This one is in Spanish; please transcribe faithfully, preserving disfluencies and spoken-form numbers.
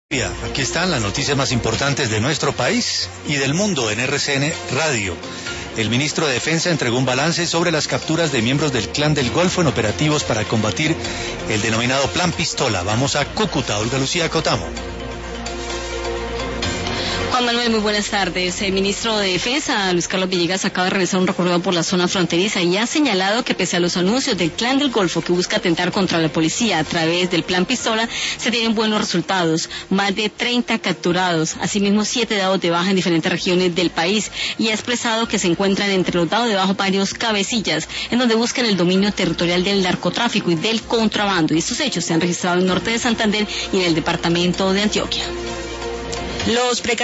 Aquí están las noticias más importantes de nuestro país y del mundo en R C N Radio. El ministro de Defensa entregó un balance sobre las capturas de miembros del Clan del Golfo en operativos para combatir el denominado Plan Pistola. Vamos a Cúcuta, Olga Lucía Cotamo. Juan Manuel, muy buenas tardes. El ministro de Defensa, Luis Carlos Villegas, acaba de realizar un recorrido por la zona fronteriza y ha señalado que pese a los anuncios del Clan del Golfo que busca atentar contra la policía a través del Plan Pistola, se tienen buenos resultados. Más de treinta capturados, asimismo siete dados de baja en diferentes regiones del país, y ha expresado que se encuentran entre los dados de baja varios cabecillas, en donde buscan el dominio territorial del narcotráfico y del contrabando. Y estos hechos se han registrado en el norte de Santander y en el departamento de Antioquia. Los